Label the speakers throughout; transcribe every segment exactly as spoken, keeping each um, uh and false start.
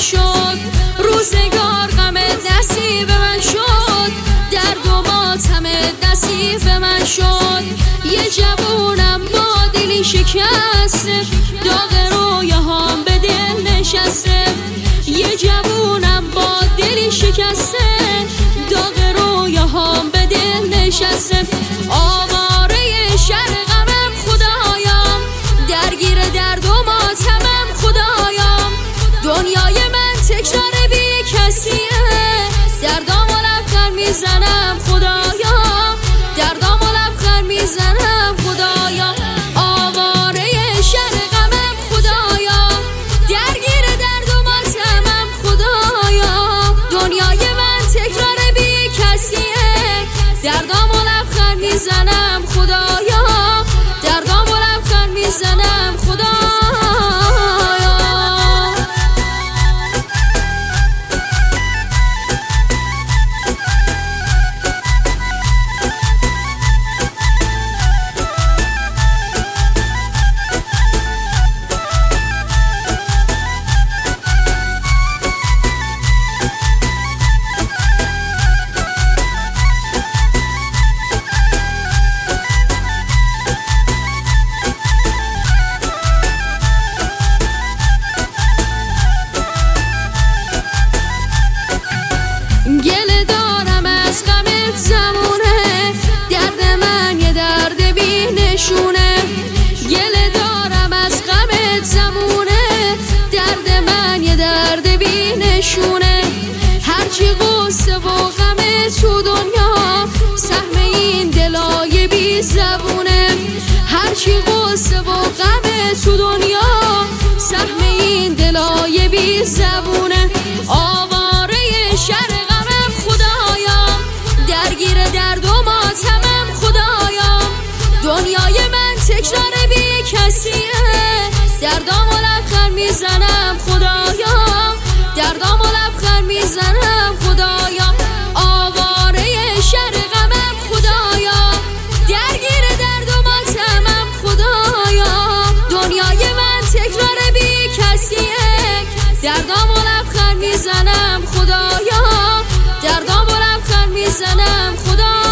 Speaker 1: شد، روزگار غمت نصیب من شد، درد و ماتمت نصیب من شد. یه جوونم با دلی شکسته، داغ رویاهام به دل نشسته. یه جوونم با دلی شکسته، داغ رویاهام به دل نشسته. آواره شهر غمم خدایم، درگیر درد و ماتمم خدایم. دنیای من تکرار بی کسیه، دردام و لبخند میزنم خدایا، دردام و لبخند میزنم خدایا. آواره شهر غمم خدایا، درگیر درد و ماتمم خدایا. دنیای من تکرار بی کسیه، دردام و لبخند میزنم خدایا، دردام و لبخند میزنم خدایا. گله دارم از غمت زمونه، درد من یه درد بی نشونه. گله دارم از غمت زمونه، درد من یه درد بی نشونه. هرچی غصه و غمه تو دنیا، سهم این دلای بی زبونه. هرچی غصه و غمه تو دنیا، سهم این دلای بی زبونه. آواره شهر غمم خدایا، درگیر درد و ماتمم خدایا. دنیای من تکرار بی کسیه، دردام و لبخند میزنم خدایا، دردام و لبخند میزنم خدایا. آواره شهر غمم خدایا، درگیر درد و ماتمم خدایا. دنیای من تکرار بی کسیه، دردام و لبخند میزنم خدایا، دردام و لبخند میزنم خدایا.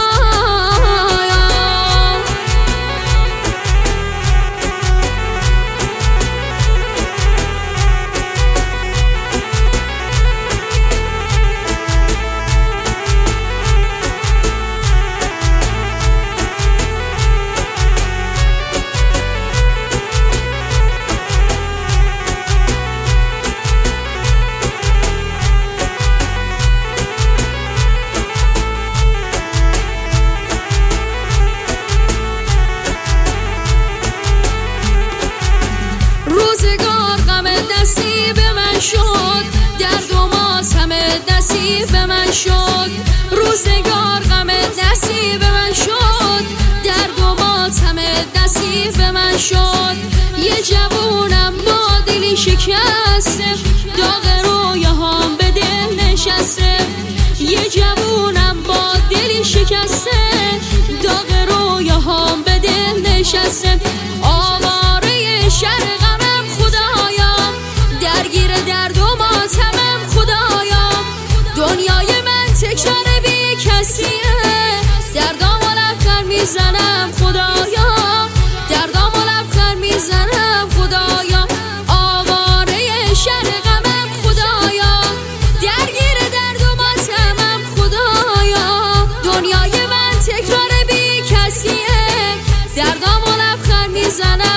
Speaker 1: روزگار غمت نصیب من شد، درد و ماتمت نصیب من شد. روزگار غمت نصیب من شد، درد و ماتمت نصیب من شد. یه جوونم با دلی شکسته، داغ رویاهام به دل نشسته. یه جوونم با دلی شکسته، داغ رویاهام به دل نشسته. آواره شهر غمم خدایا، درگیر درد و ماتمم خدایا. دنیای من تکرار بی کسیه، دردام و لبخند میزنم خدایا، دردام و لبخند میزنم خدایا. آواره شهر غمم خدایا، درگیر درد و ماتمم خدایا. دنیای من تکرار بی کسیه، دردام و لبخند میزنم